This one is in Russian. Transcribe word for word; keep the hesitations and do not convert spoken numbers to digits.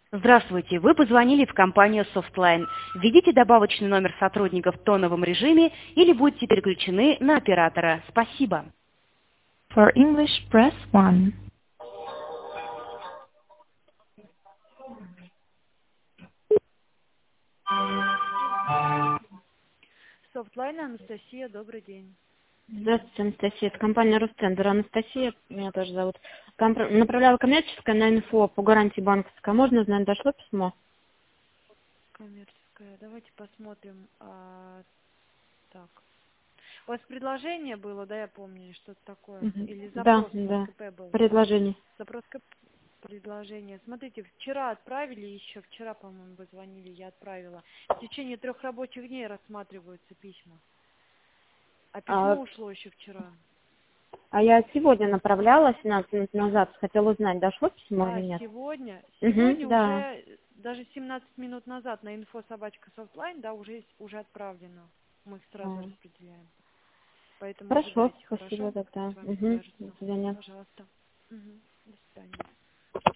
Здравствуйте, вы позвонили в компанию Softline. Введите добавочный номер сотрудника в тоновом режиме или будьте переключены на оператора. Спасибо. For English, press one. Софтлайн, Анастасия, добрый день. Здравствуйте, Анастасия. Это компания Ростендер. Анастасия, меня тоже зовут. Компр- Направляла коммерческое на инфо по гарантии банковской. Можно узнать, дошло письмо? Коммерческая. Давайте посмотрим. А, так. У вас предложение было, да, я помню, что-то такое? Мгм. Или Да, запрос у вас да. КП был? Предложение. Запрос КП. Предложение. Смотрите, вчера отправили, еще вчера, по-моему, вы звонили, я отправила. В течение трех рабочих дней рассматриваются письма. А А, письмо ушло еще вчера. а я сегодня направляла, семнадцать минут назад. Хотела узнать, дошло письмо А, или нет? сегодня? Угу, Сегодня да. уже, даже семнадцать минут назад на инфо собачка софтлайн, да, уже, уже отправлено. Мы их сразу А, распределяем. Поэтому Хорошо, ожидайте, спасибо хорошо? тогда. С вами Угу, до свяжутся. свидания. Пожалуйста. Мгм. До свидания.